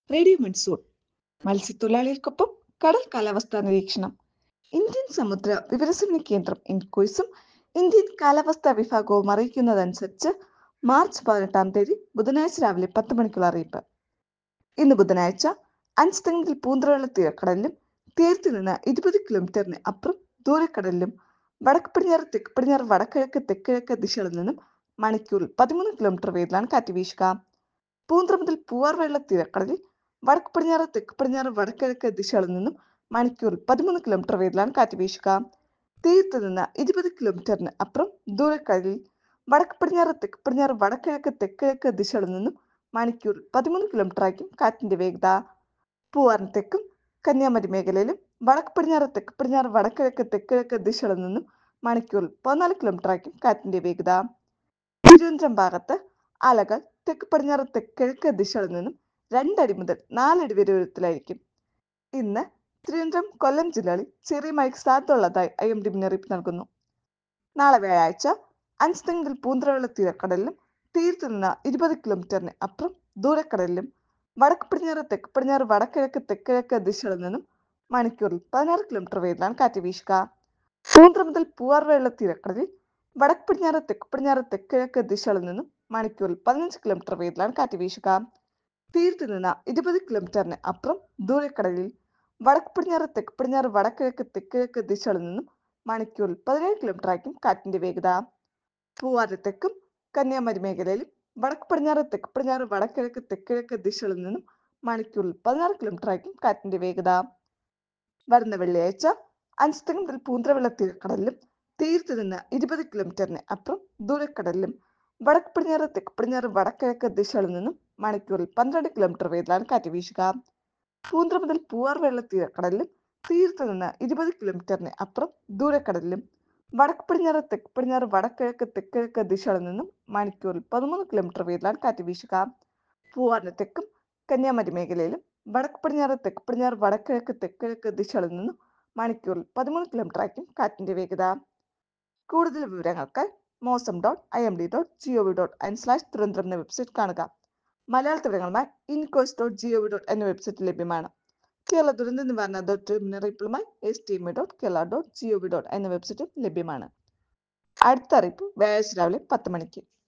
Radio monsoon മത്സ്യത്തൊഴിലാളികൾക്കൊപ്പം കടൽ കാലാവസ്ഥാ നിരീക്ഷണം. ഇന്ത്യൻ സമുദ്ര വിവരസേവന കേന്ദ്രം ഇൻകോയ്സും ഇന്ത്യൻ കാലാവസ്ഥാ വിഭാഗവും അറിയിക്കുന്നതനുസരിച്ച് മാർച്ച് 18 ബുധനാഴ്ച രാവിലെ 10 മണിക്കുള്ള അറിയിപ്പ്. ഇന്ന് ബുധനാഴ്ച അഞ്ചുതെങ്ങിൽ പൂന്തറവെള്ള തീരക്കടലിലും തീരത്ത് നിന്ന് 20 കിലോമീറ്ററിന് അപ്പുറം ദൂരക്കടലിലും വടക്ക് പടിഞ്ഞാറ് തെക്ക് പടിഞ്ഞാറ് വടക്കിഴക്ക് തെക്കിഴക്ക് ദിശകളിൽ നിന്നും മണിക്കൂറിൽ 13 കിലോമീറ്റർ വേഗത്തിലാണ് കാറ്റ് വീശുക. പൂന്തറ മുതൽ പൂവാർവെള്ള തീരക്കടലിൽ വടക്ക് പടിഞ്ഞാറ് തെക്ക് പടിഞ്ഞാറ് വടക്കിഴക്ക് ദിശകളിൽ നിന്നും മണിക്കൂറിൽ 13 കിലോമീറ്റർ വേഗത്തിലാണ് കാറ്റ് വീശുക. തീരത്ത് നിന്ന് 20 കിലോമീറ്ററിന് അപ്പുറം ദൂരക്കടലിൽ വടക്ക് പടിഞ്ഞാറ് തെക്ക് പടിഞ്ഞാറ് വടക്കിഴക്ക് തെക്കിഴക്ക് ദിശകളിൽ നിന്നും മണിക്കൂറിൽ 13 കിലോമീറ്റർ ആയിരിക്കും കാറ്റിന്റെ വേഗത. പൂവാറിന് തെക്കും കന്യാകുമാരി മേഖലയിലും വടക്ക് പടിഞ്ഞാറ് തെക്ക് പടിഞ്ഞാറ് വടക്കിഴക്ക് തെക്കിഴക്ക് ദിശകളിൽ നിന്നും മണിക്കൂറിൽ 14 കിലോമീറ്റർ ആയിരിക്കും കാറ്റിന്റെ വേഗത. തിരുവനന്തപുരം ഭാഗത്ത് അലകൾ തെക്ക് പടിഞ്ഞാറ് തെക്കിഴക്ക് ദിശകളിൽ നിന്നും 2 അടി മുതൽ 4 അടി വരെ ഉയരത്തിലായിരിക്കും. ഇന്ന് തിരുവനന്തപുരം കൊല്ലം ജില്ലകളിൽ ചെറിയ മഴയ്ക്ക് സാധ്യതയുള്ളതായി IMD മുന്നറിയിപ്പ് നൽകുന്നു. നാളെ വ്യാഴാഴ്ച അഞ്ചുതെങ്ങിൽ പൂന്തറവെള്ള തീരക്കടലിലും തീരത്ത് നിന്ന് 20 കിലോമീറ്ററിന് അപ്പുറം ദൂരക്കടലിലും വടക്ക് പടിഞ്ഞാറ് തെക്ക് പടിഞ്ഞാറ് വടക്കിഴക്ക് തെക്കിഴക്ക് ദിശകളിൽ നിന്നും മണിക്കൂറിൽ 16 കിലോമീറ്റർ വേഗത്തിലാണ് കാറ്റ് വീശുക. പൂന്തറ മുതൽ പൂവാർവെള്ള തീരക്കടലിൽ വടക്ക് പടിഞ്ഞാറ് തെക്ക് പടിഞ്ഞാറ് തെക്കിഴക്ക് ദിശകളിൽ നിന്നും മണിക്കൂറിൽ 15 കിലോമീറ്റർ വേഗത്തിലാണ് കാറ്റ് വീശുക. തീരത്ത് നിന്ന് 20 കിലോമീറ്ററിന് അപ്പുറം ദൂരക്കടലിൽ വടക്ക് പടിഞ്ഞാറ് തെക്ക് പടിഞ്ഞാറ് വടക്കിഴക്ക് തെക്കിഴക്ക് ദിശകളിൽ നിന്നും മണിക്കൂറിൽ 17 കിലോമീറ്റർ ആയിരിക്കും കാറ്റിന്റെ വേഗത. പൂവാറിന് തെക്കും കന്യാകുമാരി മേഖലയിലും വടക്ക് പടിഞ്ഞാറ് തെക്ക് പടിഞ്ഞാറ് വടക്കിഴക്ക് തെക്കിഴക്ക് ദിശകളിൽ നിന്നും മണിക്കൂറിൽ 16 കിലോമീറ്റർ ആയിരിക്കും കാറ്റിന്റെ വേഗത. വരുന്ന വെള്ളിയാഴ്ച അഞ്ചുതെങ്ങ് മുതൽ പൂന്തറവെള്ള തീരക്കടലിലും തീരത്ത് നിന്ന് 20 കിലോമീറ്ററിന് അപ്പുറം ദൂരക്കടലിലും വടക്ക് പടിഞ്ഞാറ് തെക്ക് പടിഞ്ഞാറ് വടക്കിഴക്ക് ദിശകളിൽ നിന്നും മണിക്കൂറിൽ 12 കിലോമീറ്റർ വേഗത്തിലാണ് കാറ്റ് വീശുക. പൂന്തറ മുതൽ പൂവാർവെള്ള തീരക്കടലിലും തീരത്ത് നിന്ന് 20 കിലോമീറ്ററിന് അപ്പുറം ദൂരക്കടലിലും വടക്ക് പടിഞ്ഞാറ് തെക്ക് പടിഞ്ഞാറ് വടക്കിഴക്ക് തെക്കിഴക്ക് ദിശകളിൽ നിന്നും മണിക്കൂറിൽ 13 കിലോമീറ്റർ വേഗത്തിലാണ് കാറ്റ് വീശുക. പൂവാറിന് തെക്കും കന്യാകുമാരി മേഖലയിലും വടക്ക് പടിഞ്ഞാറ് തെക്ക് പടിഞ്ഞാറ് വടക്കിഴക്ക് തെക്കിഴക്ക് ദിശകളിൽ നിന്നും മണിക്കൂറിൽ 13 കിലോമീറ്റർ ആയിരിക്കും കാറ്റിന്റെ വേഗത. കൂടുതൽ വിവരങ്ങൾക്ക് mosam.imd.gov.in/തിരുവനന്തപുരം എന്ന വെബ്സൈറ്റ് കാണുക. മലയാള വിവരങ്ങളുമായി incos.gov.in എന്ന വെബ്സൈറ്റ് ലഭ്യമാണ്. കേരള ദുരന്ത നിവാരണ അതോറിറ്റി മുന്നറിയിപ്പുകളുമായി stma.kerala.gov.in എന്ന വെബ്സൈറ്റും ലഭ്യമാണ്. അടുത്ത അറിയിപ്പ് വ്യാഴാഴ്ച രാവിലെ 10 മണിക്ക്.